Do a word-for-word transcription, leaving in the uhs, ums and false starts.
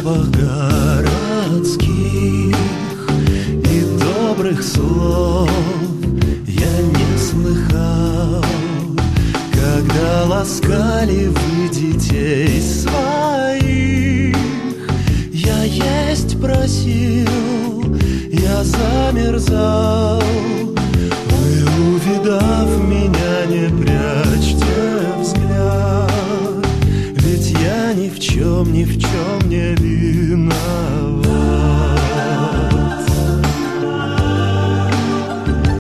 запах городских и добрых слов я не слыхал, когда ласкали вы детей своих. Я есть просил, я замерзал,